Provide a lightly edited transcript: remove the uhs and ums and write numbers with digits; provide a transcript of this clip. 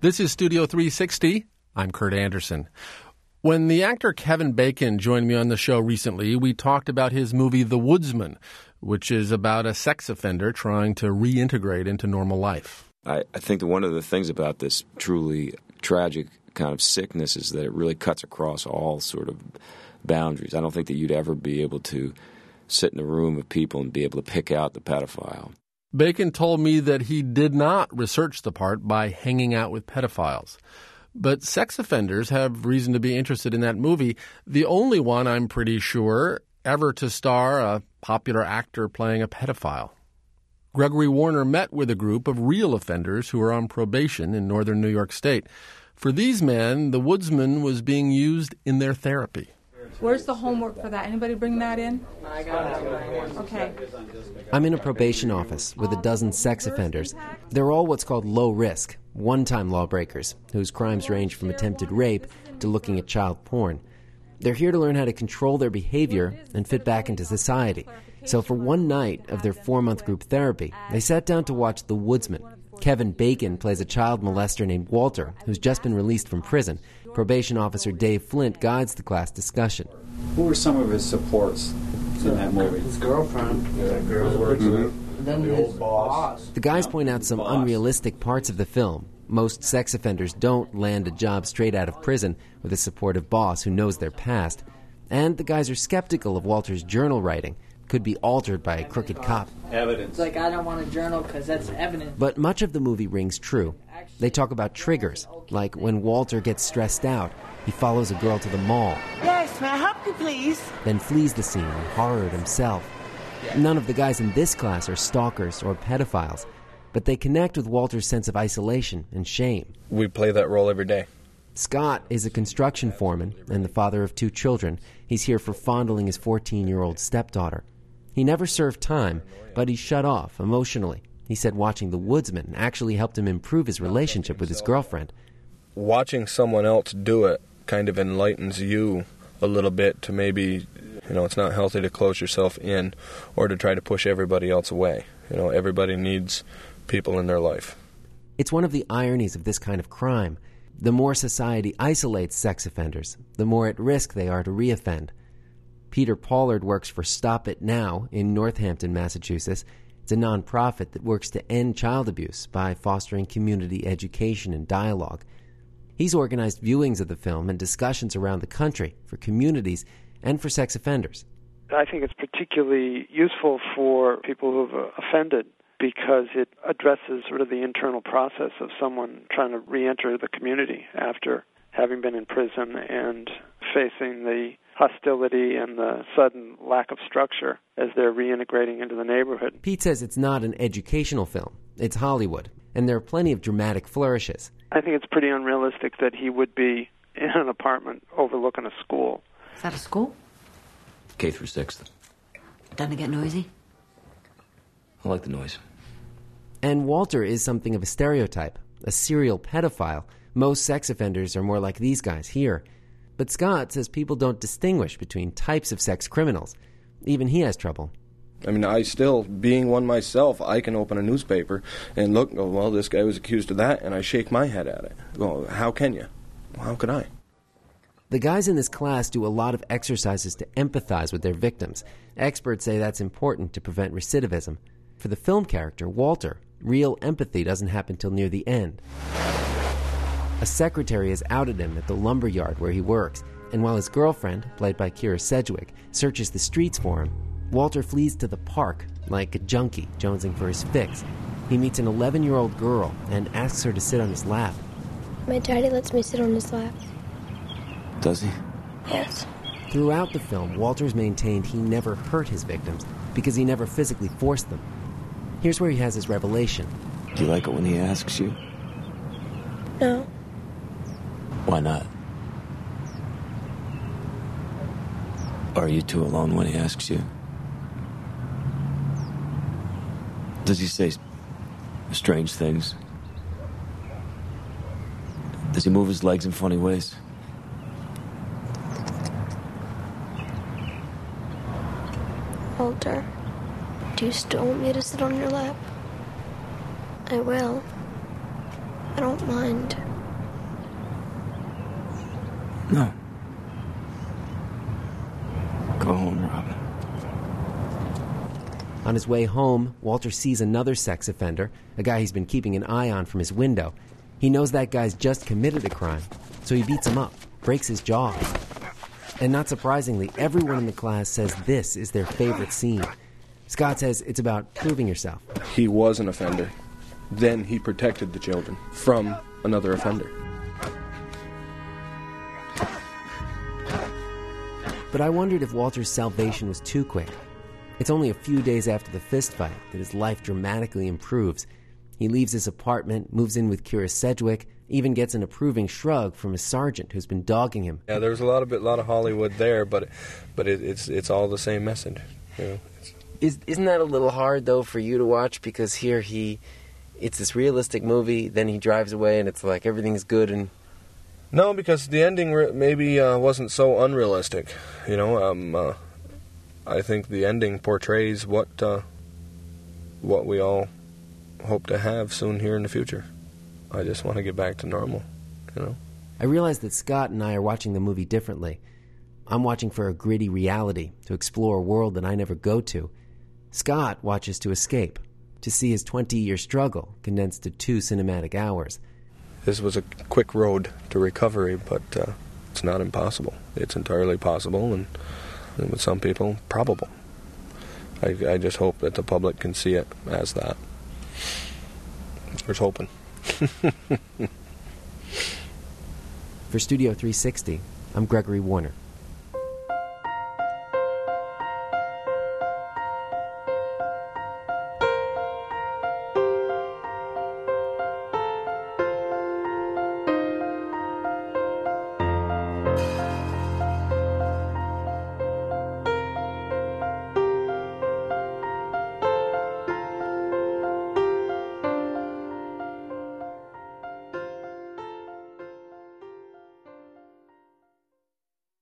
This is Studio 360. I'm Kurt Anderson. When the actor Kevin Bacon joined me on the show recently, we talked about his movie The Woodsman, which is about a sex offender trying to reintegrate into normal life. I think that one of the things about this truly tragic kind of sickness is that it really cuts across all sort of boundaries. I don't think that you'd ever be able to sit in a room of people and be able to pick out the pedophile. Bacon told me that he did not research the part by hanging out with pedophiles. But sex offenders have reason to be interested in that movie, the only one, I'm pretty sure, ever to star a popular actor playing a pedophile. Gregory Warner met with a group of real offenders who are on probation in northern New York State. For these men, The Woodsman was being used in their therapy. Where's the homework for that? Anybody bring that in? I got it. Okay. I'm in a probation office with a dozen sex offenders. They're all what's called low risk, one-time lawbreakers, whose crimes range from attempted rape to looking at child porn. They're here to learn how to control their behavior and fit back into society. So for one night of their 4-month group therapy, they sat down to watch The Woodsman. Kevin Bacon plays a child molester named Walter, who's just been released from prison. Probation officer Dave Flint guides the class discussion. Who were some of his supports in that movie? His girlfriend. Yeah, girl works with. Then the old boss. The guys point out some unrealistic parts of the film. Most sex offenders don't land a job straight out of prison with a supportive boss who knows their past. And the guys are skeptical of Walter's journal writing. Could be altered by a crooked cop. Evidence. It's like, I don't want a journal because that's evidence. But much of the movie rings true. They talk about triggers, like when Walter gets stressed out, he follows a girl to the mall. Yes, may I help you, please? Then flees the scene in horror at himself. None of the guys in this class are stalkers or pedophiles, but they connect with Walter's sense of isolation and shame. We play that role every day. Scott is a construction foreman and the father of 2 children. He's here for fondling his 14-year-old stepdaughter. He never served time, but he's shut off emotionally. He said watching The Woodsman actually helped him improve his relationship with his girlfriend. Watching someone else do it kind of enlightens you a little bit to maybe, it's not healthy to close yourself in or to try to push everybody else away. Everybody needs people in their life. It's one of the ironies of this kind of crime. The more society isolates sex offenders, the more at risk they are to reoffend. Peter Pollard works for Stop It Now in Northampton, Massachusetts. It's a nonprofit that works to end child abuse by fostering community education and dialogue. He's organized viewings of the film and discussions around the country for communities and for sex offenders. I think it's particularly useful for people who've offended because it addresses sort of the internal process of someone trying to reenter the community after having been in prison and facing the hostility and the sudden lack of structure as they're reintegrating into the neighborhood. Pete says it's not an educational film. It's Hollywood, and there are plenty of dramatic flourishes. I think it's pretty unrealistic that he would be in an apartment overlooking a school. Is that a school? K through 6th. Doesn't it get noisy? I like the noise. And Walter is something of a stereotype, a serial pedophile. Most sex offenders are more like these guys here. But Scott says people don't distinguish between types of sex criminals. Even he has trouble. I still, being one myself, I can open a newspaper and look, well, this guy was accused of that, and I shake my head at it. Well, how can you? Well, how can I? The guys in this class do a lot of exercises to empathize with their victims. Experts say that's important to prevent recidivism. For the film character, Walter, real empathy doesn't happen till near the end. A secretary has outed him at the lumber yard where he works, and while his girlfriend, played by Kira Sedgwick, searches the streets for him, Walter flees to the park like a junkie jonesing for his fix. He meets an 11-year-old girl and asks her to sit on his lap. My daddy lets me sit on his lap. Does he? Yes. Throughout the film, Walter's maintained he never hurt his victims because he never physically forced them. Here's where he has his revelation. Do you like it when he asks you? No. Why not? Are you two alone when he asks you? Does he say strange things? Does he move his legs in funny ways? Walter, do you still want me to sit on your lap? I will. I don't mind. No. Go home, Robin. On his way home, Walter sees another sex offender, a guy he's been keeping an eye on from his window. He knows that guy's just committed a crime, so he beats him up, breaks his jaw. And not surprisingly, everyone in the class says this is their favorite scene. Scott says it's about proving yourself. He was an offender. Then he protected the children from another offender. But I wondered if Walter's salvation was too quick. It's only a few days after the fist fight that his life dramatically improves. He leaves his apartment, moves in with Kira Sedgwick, even gets an approving shrug from his sergeant who's been dogging him. Yeah, there's a lot of Hollywood there, but it's all the same message. You know, Isn't that a little hard though for you to watch, because here it's this realistic movie, then he drives away and it's like everything's good and... No, because the ending maybe wasn't so unrealistic. You know, I think the ending portrays what we all hope to have soon here in the future. I just want to get back to normal, you know. I realize that Scott and I are watching the movie differently. I'm watching for a gritty reality, to explore a world that I never go to. Scott watches to escape, to see his 20-year struggle condensed to 2 cinematic hours. This was a quick road to recovery, but it's not impossible. It's entirely possible, and with some people, probable. I just hope that the public can see it as that. Here's hoping. For Studio 360, I'm Gregory Warner.